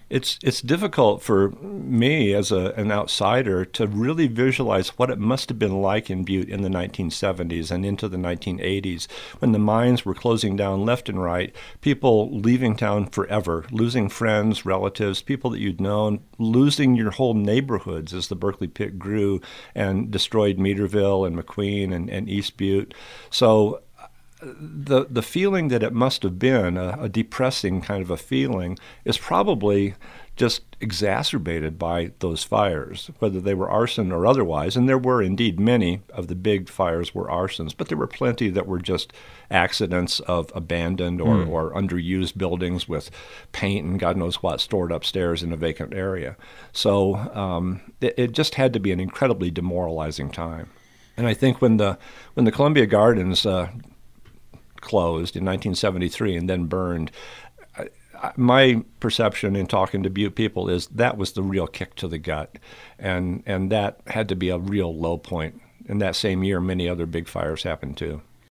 It's difficult for me as an outsider to really visualize what it must have been like in Butte in the 1970s and into the 1980s when the mines were closing down left and right, people leaving town forever, losing friends, relatives, people that you'd known, losing your whole neighborhoods as the Berkeley Pit grew and destroyed Meaderville and McQueen and East Butte. So the feeling that it must have been a depressing kind of a feeling is probably just exacerbated by those fires, whether they were arson or otherwise. And there were indeed many of the big fires were arsons, but there were plenty that were just accidents of abandoned or underused buildings with paint and God knows what stored upstairs in a vacant area. So it just had to be an incredibly demoralizing time. And I think when the Columbia Gardens closed in 1973 and then burned, my perception in talking to Butte people is that was the real kick to the gut, and that had to be a real low point. In that same year, many other big fires happened too.